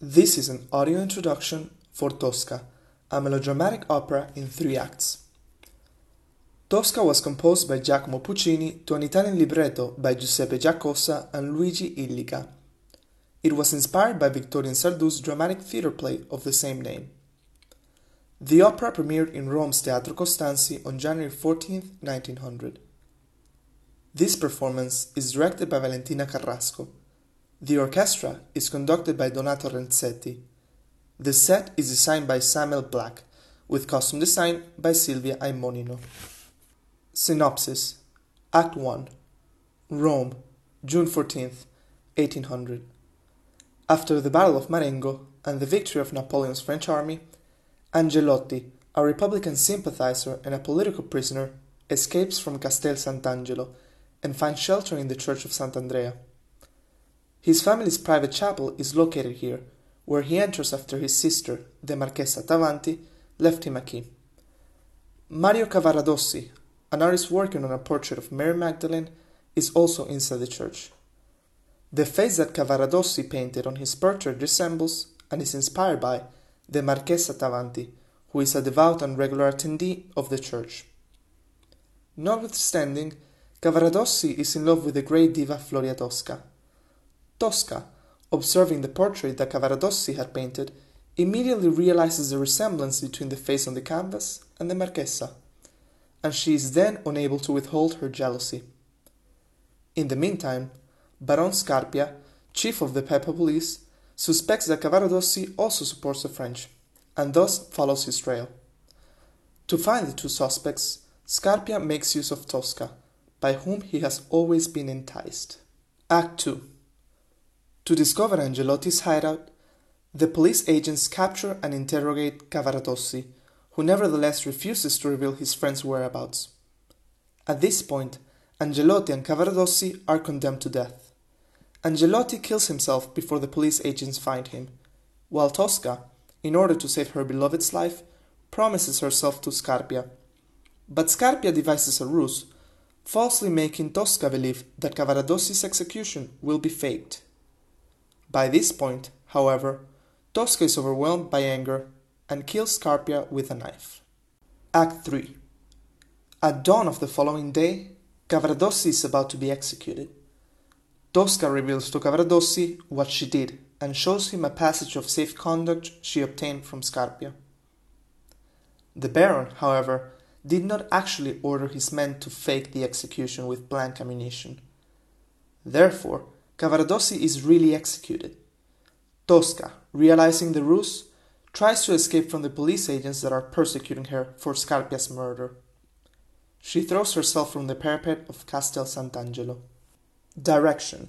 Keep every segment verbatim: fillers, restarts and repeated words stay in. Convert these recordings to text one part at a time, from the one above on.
This is an audio introduction for Tosca, a melodramatic opera in three acts. Tosca was composed by Giacomo Puccini to an Italian libretto by Giuseppe Giacosa and Luigi Illica. It was inspired by Victorien Sardou's dramatic theatre play of the same name. The opera premiered in Rome's Teatro Costanzi on January fourteenth, nineteen hundred. This performance is directed by Valentina Carrasco. The orchestra is conducted by Donato Renzetti. The set is designed by Samuel Black, with costume design by Silvia Aimonino. Synopsis. Act one. Rome, June fourteenth, eighteen hundred. After the Battle of Marengo and the victory of Napoleon's French army, Angelotti, a Republican sympathizer and a political prisoner, escapes from Castel Sant'Angelo and finds shelter in the Church of Sant'Andrea. His family's private chapel is located here, where he enters after his sister, the Marchesa Tavanti, left him a key. Mario Cavaradossi, an artist working on a portrait of Mary Magdalene, is also inside the church. The face that Cavaradossi painted on his portrait resembles, and is inspired by, the Marchesa Tavanti, who is a devout and regular attendee of the church. Notwithstanding, Cavaradossi is in love with the great diva Floria Tosca. Tosca, observing the portrait that Cavaradossi had painted, immediately realizes the resemblance between the face on the canvas and the Marchesa, and she is then unable to withhold her jealousy. In the meantime, Baron Scarpia, chief of the Papal police, suspects that Cavaradossi also supports the French, and thus follows his trail. To find the two suspects, Scarpia makes use of Tosca, by whom he has always been enticed. Act two. To discover Angelotti's hideout, the police agents capture and interrogate Cavaradossi, who nevertheless refuses to reveal his friend's whereabouts. At this point, Angelotti and Cavaradossi are condemned to death. Angelotti kills himself before the police agents find him, while Tosca, in order to save her beloved's life, promises herself to Scarpia. But Scarpia devises a ruse, falsely making Tosca believe that Cavaradossi's execution will be faked. By this point, however, Tosca is overwhelmed by anger and kills Scarpia with a knife. Act three. At dawn of the following day, Cavaradossi is about to be executed. Tosca reveals to Cavaradossi what she did and shows him a passage of safe conduct she obtained from Scarpia. The Baron, however, did not actually order his men to fake the execution with blank ammunition. Therefore, Cavaradossi is really executed. Tosca, realizing the ruse, tries to escape from the police agents that are persecuting her for Scarpia's murder. She throws herself from the parapet of Castel Sant'Angelo. Direction.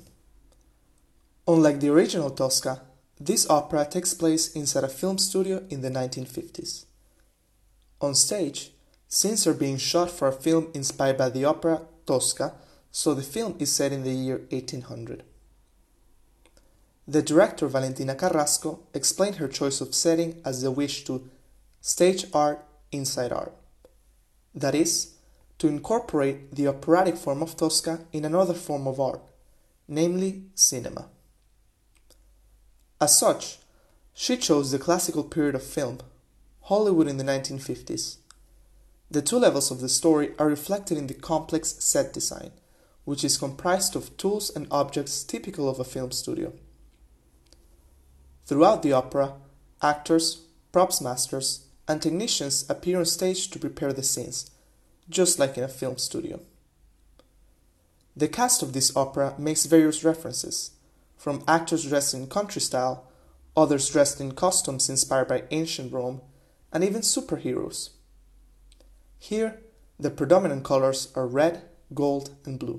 Unlike the original Tosca, this opera takes place inside a film studio in the nineteen fifties. On stage, scenes are being shot for a film inspired by the opera Tosca, so the film is set in the year eighteen hundred. The director Valentina Carrasco explained her choice of setting as the wish to stage art inside art. That is, to incorporate the operatic form of Tosca in another form of art, namely cinema. As such, she chose the classical period of film, Hollywood in the nineteen fifties. The two levels of the story are reflected in the complex set design, which is comprised of tools and objects typical of a film studio. Throughout the opera, actors, props masters, and technicians appear on stage to prepare the scenes, just like in a film studio. The cast of this opera makes various references, from actors dressed in country style, others dressed in costumes inspired by ancient Rome, and even superheroes. Here, the predominant colors are red, gold, and blue.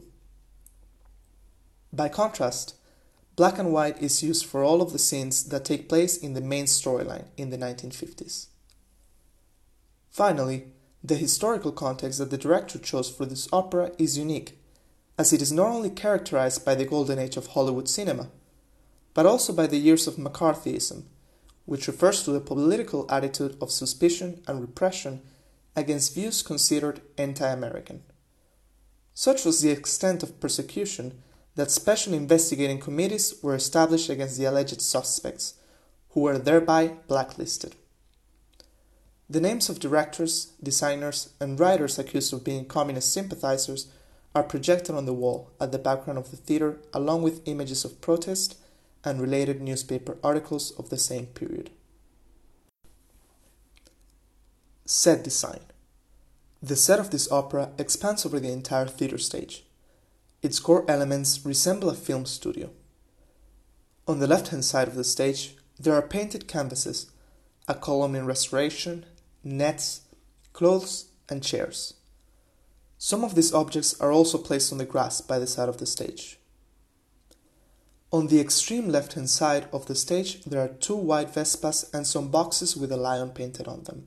By contrast, black and white is used for all of the scenes that take place in the main storyline in the nineteen fifties. Finally, the historical context that the director chose for this opera is unique, as it is not only characterized by the golden age of Hollywood cinema, but also by the years of McCarthyism, which refers to the political attitude of suspicion and repression against views considered anti-American. Such was the extent of persecution that special investigating committees were established against the alleged suspects, who were thereby blacklisted. The names of directors, designers, and writers accused of being communist sympathizers are projected on the wall at the background of the theater, along with images of protest and related newspaper articles of the same period. Set design. The set of this opera expands over the entire theater stage. Its core elements resemble a film studio. On the left-hand side of the stage, there are painted canvases, a column in restoration, nets, clothes, and chairs. Some of these objects are also placed on the grass by the side of the stage. On the extreme left-hand side of the stage, there are two white Vespas and some boxes with a lion painted on them.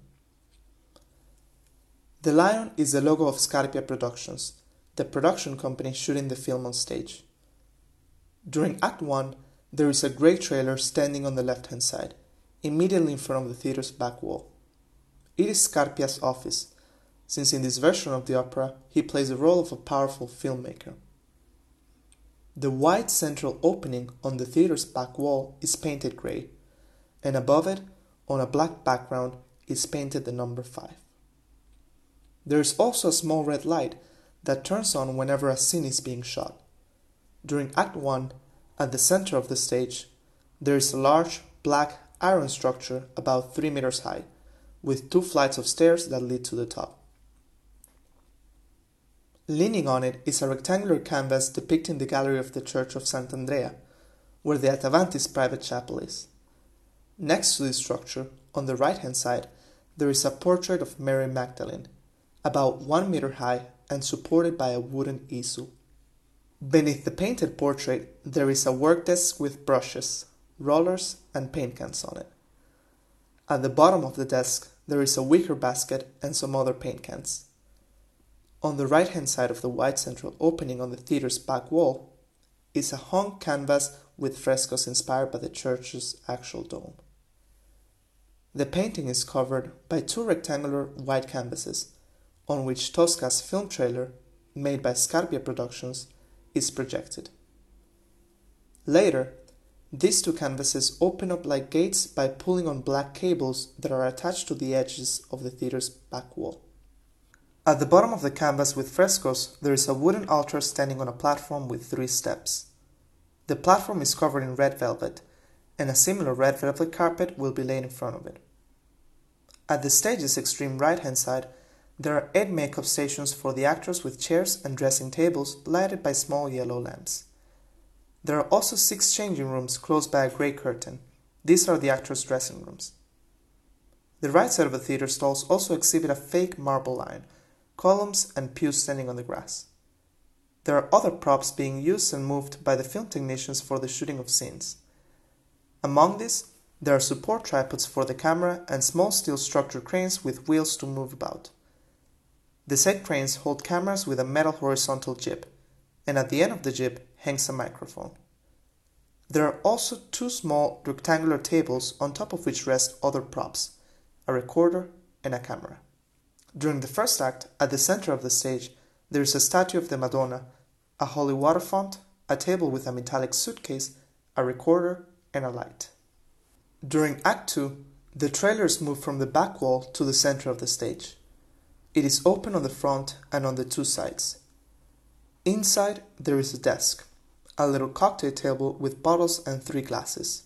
The lion is the logo of Scarpia Productions, the production company shooting the film on stage. During Act one, there is a grey trailer standing on the left-hand side, immediately in front of the theater's back wall. It is Scarpia's office, since in this version of the opera he plays the role of a powerful filmmaker. The wide central opening on the theater's back wall is painted grey, and above it, on a black background, is painted the number five. There is also a small red light that turns on whenever a scene is being shot. During Act one, at the center of the stage, there is a large, black, iron structure about three meters high, with two flights of stairs that lead to the top. Leaning on it is a rectangular canvas depicting the gallery of the Church of Sant'Andrea, where the Attavanti's private chapel is. Next to this structure, on the right-hand side, there is a portrait of Mary Magdalene, about one meter high and supported by a wooden easel. Beneath the painted portrait, there is a work desk with brushes, rollers, and paint cans on it. At the bottom of the desk, there is a wicker basket and some other paint cans. On the right-hand side of the wide central opening on the theater's back wall is a hung canvas with frescoes inspired by the church's actual dome. The painting is covered by two rectangular white canvases, on which Tosca's film trailer, made by Scarpia Productions, is projected. Later, these two canvases open up like gates by pulling on black cables that are attached to the edges of the theater's back wall. At the bottom of the canvas with frescoes, there is a wooden altar standing on a platform with three steps. The platform is covered in red velvet, and a similar red velvet carpet will be laid in front of it. At the stage's extreme right-hand side, there are eight makeup stations for the actors with chairs and dressing tables lighted by small yellow lamps. There are also six changing rooms closed by a grey curtain. These are the actors' dressing rooms. The right side of the theater stalls also exhibit a fake marble line, columns and pews standing on the grass. There are other props being used and moved by the film technicians for the shooting of scenes. Among these, there are support tripods for the camera and small steel structure cranes with wheels to move about. The said cranes hold cameras with a metal horizontal jib, and at the end of the jib hangs a microphone. There are also two small rectangular tables on top of which rest other props, a recorder and a camera. During the first act, at the center of the stage, there is a statue of the Madonna, a holy water font, a table with a metallic suitcase, a recorder, and a light. During Act two, the trailers move from the back wall to the center of the stage. It is open on the front and on the two sides. Inside, there is a desk, a little cocktail table with bottles and three glasses.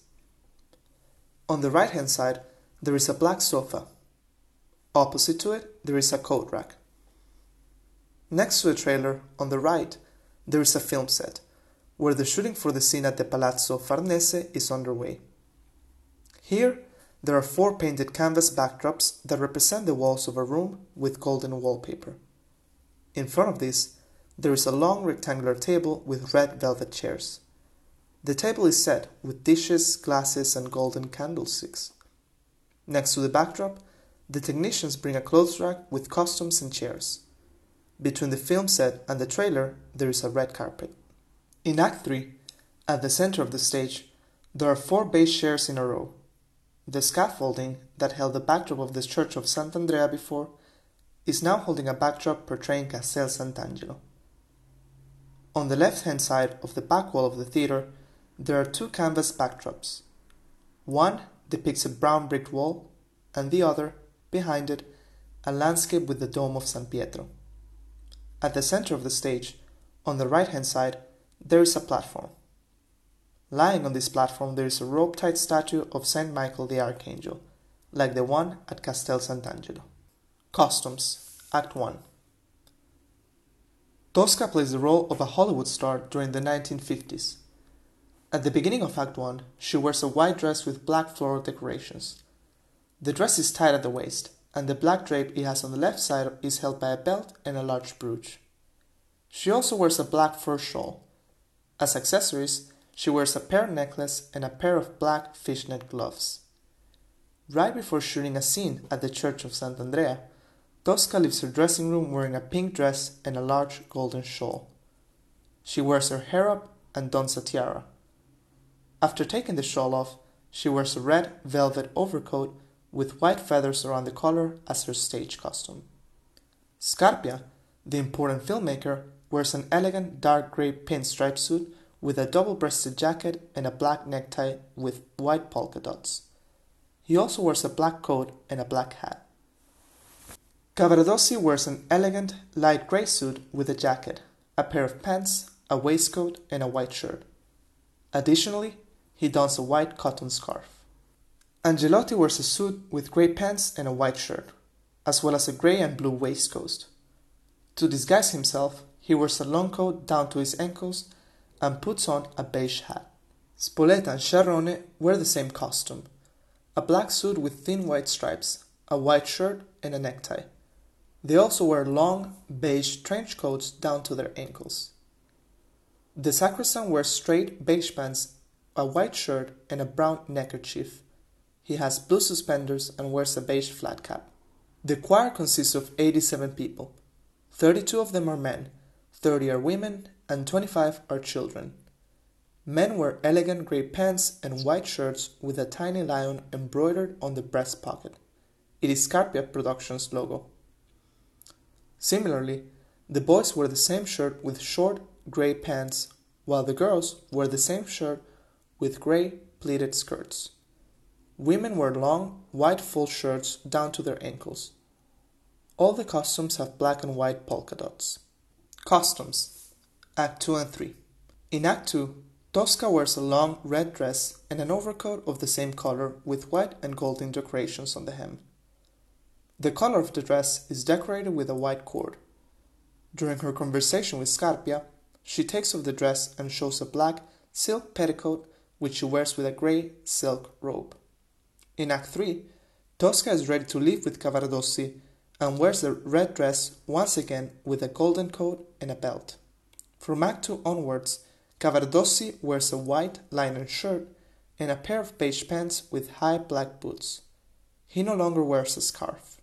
On the right-hand side, there is a black sofa. Opposite to it, there is a coat rack. Next to the trailer, on the right, there is a film set, where the shooting for the scene at the Palazzo Farnese is underway. Here, there are four painted canvas backdrops that represent the walls of a room with golden wallpaper. In front of this, there is a long rectangular table with red velvet chairs. The table is set with dishes, glasses, and golden candlesticks. Next to the backdrop, the technicians bring a clothes rack with costumes and chairs. Between the film set and the trailer, there is a red carpet. In Act three, at the center of the stage, there are four base chairs in a row. The scaffolding that held the backdrop of the Church of Sant'Andrea before is now holding a backdrop portraying Castel Sant'Angelo. On the left-hand side of the back wall of the theater, there are two canvas backdrops. One depicts a brown brick wall, and the other, behind it, a landscape with the dome of San Pietro. At the center of the stage, on the right-hand side, there is a platform. Lying on this platform there is a rope-tied statue of Saint Michael the Archangel, like the one at Castel Sant'Angelo. Costumes, Act one. Tosca plays the role of a Hollywood star during the nineteen fifties. At the beginning of Act one, she wears a white dress with black floral decorations. The dress is tied at the waist, and the black drape it has on the left side is held by a belt and a large brooch. She also wears a black fur shawl. As accessories, she wears a pearl necklace and a pair of black fishnet gloves. Right before shooting a scene at the Church of Sant'Andrea, Tosca leaves her dressing room wearing a pink dress and a large golden shawl. She wears her hair up and dons a tiara. After taking the shawl off, she wears a red velvet overcoat with white feathers around the collar as her stage costume. Scarpia, the important filmmaker, wears an elegant dark grey pinstripe suit with a double-breasted jacket and a black necktie with white polka dots. He also wears a black coat and a black hat. Cavaradossi wears an elegant light grey suit with a jacket, a pair of pants, a waistcoat, and a white shirt. Additionally, he dons a white cotton scarf. Angelotti wears a suit with grey pants and a white shirt, as well as a grey and blue waistcoat. To disguise himself, he wears a long coat down to his ankles and puts on a beige hat. Spoletta and Sciarrone wear the same costume, a black suit with thin white stripes, a white shirt, and a necktie. They also wear long, beige trench coats down to their ankles. The sacristan wears straight beige pants, a white shirt, and a brown neckerchief. He has blue suspenders and wears a beige flat cap. The choir consists of eighty-seven people. thirty-two of them are men, thirty are women, and twenty-five are children. Men wear elegant grey pants and white shirts with a tiny lion embroidered on the breast pocket. It is Scarpia Productions logo. Similarly, the boys wear the same shirt with short grey pants, while the girls wear the same shirt with grey pleated skirts. Women wear long, white full shirts down to their ankles. All the costumes have black and white polka dots. Costumes, Act two and three. In Act two, Tosca wears a long red dress and an overcoat of the same color with white and golden decorations on the hem. The collar of the dress is decorated with a white cord. During her conversation with Scarpia, she takes off the dress and shows a black silk petticoat which she wears with a grey silk robe. In Act three, Tosca is ready to leave with Cavaradossi and wears the red dress once again with a golden coat and a belt. From Act two onwards, Cavaradossi wears a white linen shirt and a pair of beige pants with high black boots. He no longer wears a scarf.